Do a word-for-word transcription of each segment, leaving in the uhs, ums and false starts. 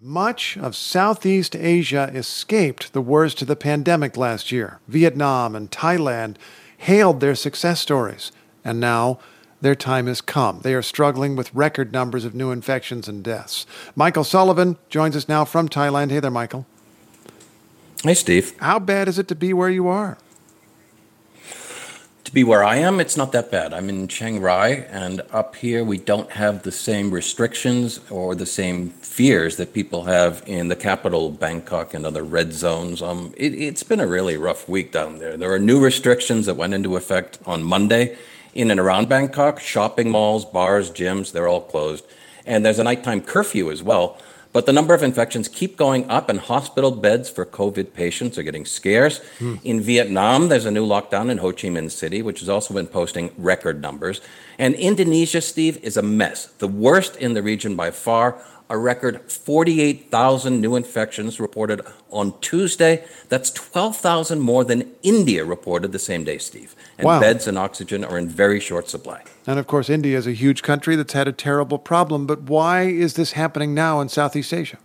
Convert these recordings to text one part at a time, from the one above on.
Much of Southeast Asia escaped the worst of the pandemic last year. Vietnam and Thailand hailed their success stories, and now their time has come. They are struggling with record numbers of new infections and deaths. Michael Sullivan joins us now from Thailand. Hey there, Michael. Hey, Steve. How bad is it to be where you are? To be where I am, it's not that bad. I'm in Chiang Rai, and up here we don't have the same restrictions or the same fears that people have in the capital, Bangkok, and other red zones. Um, it, it's been a really rough week down there. There are new restrictions that went into effect on Monday in and around Bangkok. Shopping malls, bars, gyms, they're all closed. And there's a nighttime curfew as well. But the number of infections keep going up, and hospital beds for COVID patients are getting scarce. Mm. In Vietnam, there's a new lockdown in Ho Chi Minh City, which has also been posting record numbers. And Indonesia, Steve, is a mess. The worst in the region by far. A record forty-eight thousand new infections reported on Tuesday. That's twelve thousand more than India reported the same day, Steve. And wow. Beds and oxygen are in very short supply. And of course, India is a huge country that's had a terrible problem. But why is this happening now in Southeast Asia?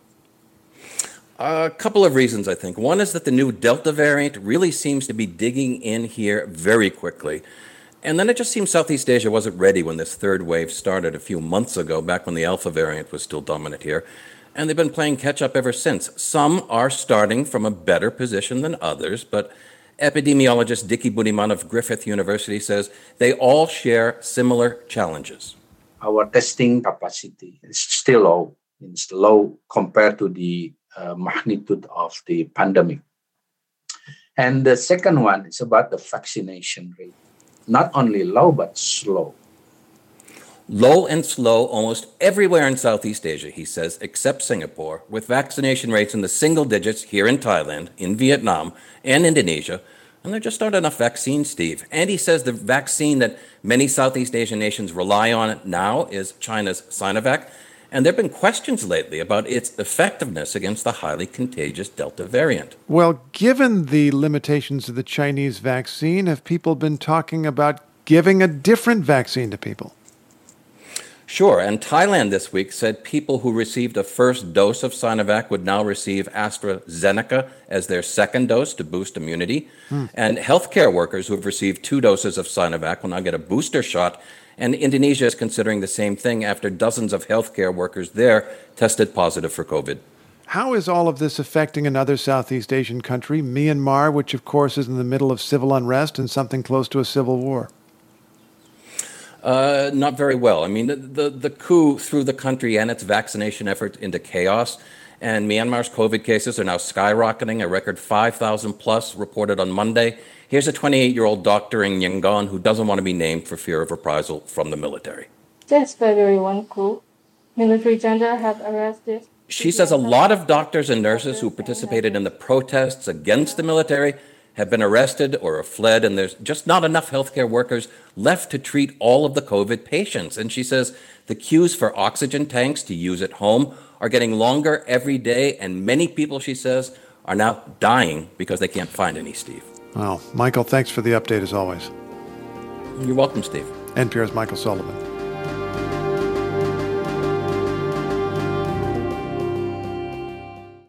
A couple of reasons, I think. One is that the new Delta variant really seems to be digging in here very quickly. And then it just seems Southeast Asia wasn't ready when this third wave started a few months ago, back when the Alpha variant was still dominant here. And they've been playing catch-up ever since. Some are starting from a better position than others, but epidemiologist Dicky Budiman of Griffith University says they all share similar challenges. Our testing capacity is still low. It's low compared to the uh, magnitude of the pandemic. And the second one is about the vaccination rate. Not only low, but slow. Low and slow almost everywhere in Southeast Asia, he says, except Singapore, with vaccination rates in the single digits here in Thailand, in Vietnam, and Indonesia. And there just aren't enough vaccines, Steve. And he says the vaccine that many Southeast Asian nations rely on now is China's Sinovac. And there have been questions lately about its effectiveness against the highly contagious Delta variant. Well, given the limitations of the Chinese vaccine, have people been talking about giving a different vaccine to people? Sure, and Thailand this week said people who received a first dose of Sinovac would now receive AstraZeneca as their second dose to boost immunity. Hmm. And healthcare workers who have received two doses of Sinovac will now get a booster shot. And Indonesia is considering the same thing after dozens of healthcare workers there tested positive for COVID. How is all of this affecting another Southeast Asian country, Myanmar, which of course is in the middle of civil unrest and something close to a civil war? Uh, not very well. I mean, the, the, the coup threw the country and its vaccination effort into chaos. And Myanmar's COVID cases are now skyrocketing, a record five thousand plus reported on Monday. Here's a twenty-eight-year-old doctor in Yangon who doesn't want to be named for fear of reprisal from the military. Since February first coup, military junta have arrested. She says a lot of doctors and nurses who participated in the protests against the military have been arrested or have fled, and there's just not enough healthcare workers left to treat all of the COVID patients. And she says the queues for oxygen tanks to use at home are getting longer every day, and many people, she says, are now dying because they can't find any, Steve. Well, Michael, thanks for the update as always. You're welcome, Steve. N P R's Michael Sullivan.